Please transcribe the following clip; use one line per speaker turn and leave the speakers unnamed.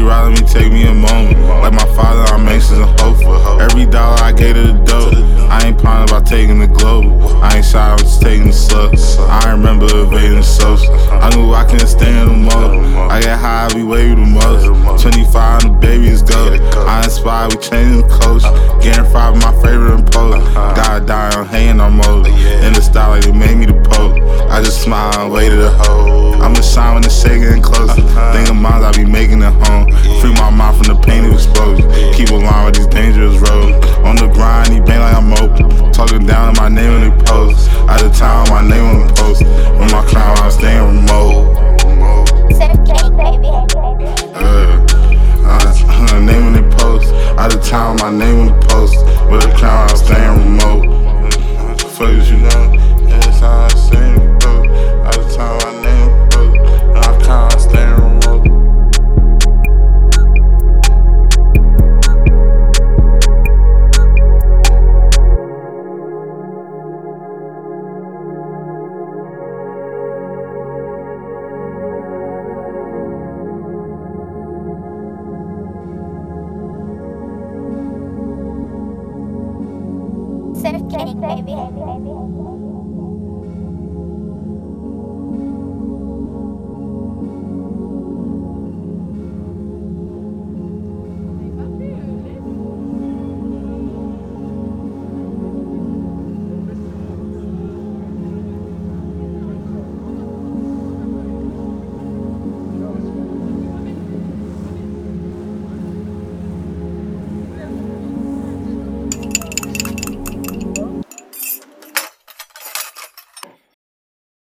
rather me take me a moment. Like my father, I'm anxious and hopeful. Every dollar I gave to the dope. I ain't pondering about taking the globe. I ain't shy, I'm just taking the slugs. I remember evading the soaps. I knew I couldn't stand no more. I get high, we wavy the most. 25 and the baby is go. I inspired, we changing the coach. Getting fried with my favorite impose. God dying, I'm hating on mode. In the style like they made me the pope. I just smile and wait to the hoe. I'm a